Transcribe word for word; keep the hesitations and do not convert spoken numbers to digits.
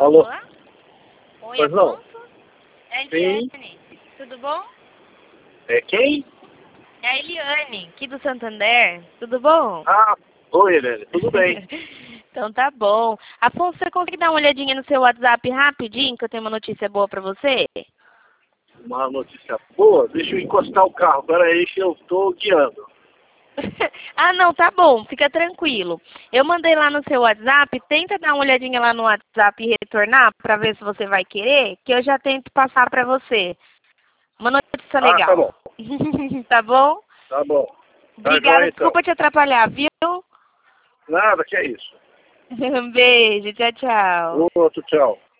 Alô? Olá? Oi, Pois não? Afonso? É a Sim. Eliane. Tudo bom? É quem? É a Eliane, aqui do Santander. Tudo bom? Ah, oi, Helene. Tudo bem? Então tá bom. Afonso, você consegue dar uma olhadinha no seu WhatsApp rapidinho, que eu tenho uma notícia boa pra você? Uma notícia boa? Deixa eu encostar o carro. Pera aí que eu tô guiando. Ah, não, tá bom, fica tranquilo. Eu mandei lá no seu WhatsApp, tenta dar uma olhadinha lá no WhatsApp e retornar pra ver se você vai querer, que eu já tento passar pra você. Uma notícia Ah, tá legal. bom. Tá bom? Tá bom. Tá Obrigada, joia, então. desculpa te atrapalhar, viu? Nada, que é isso. Um beijo, tchau, tchau. Outro, tchau.